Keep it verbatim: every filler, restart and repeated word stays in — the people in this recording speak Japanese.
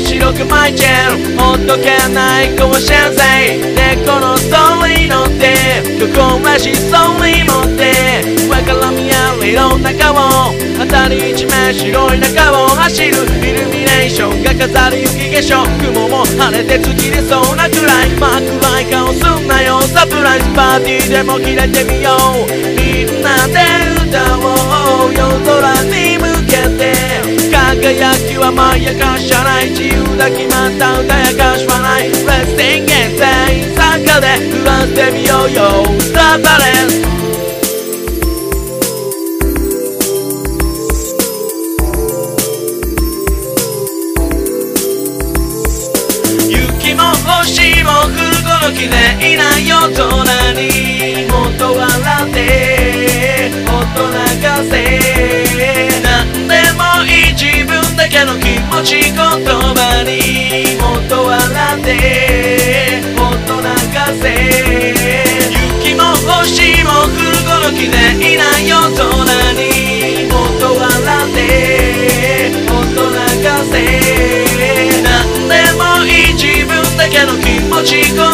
白く巻いてるほっとけないかもしれないでこのストーリー乗って虚構らしいストーリー持って上から見合う色の中を辺り一面白い中を走るイルミネーションが飾る雪化粧雲も晴れて月出そうなくらい真っ暗い顔すんなよサプライズパーティーでも切れてみようみんなで歌おう夜空に向けて輝きはまやかしゃない自由だ決まった歌やかしはない Let's sing and sing 坂で降らせてみようよスターバレン雪も星も降るこの綺麗な夜空にもっと笑ってもっと流せ何でもいい自分だけの気持ち言葉にもっと笑ってもっと流せ雪も星も降るこの綺麗な夜空にもっと笑ってもっと流せ何でもいい自分だけの気持ち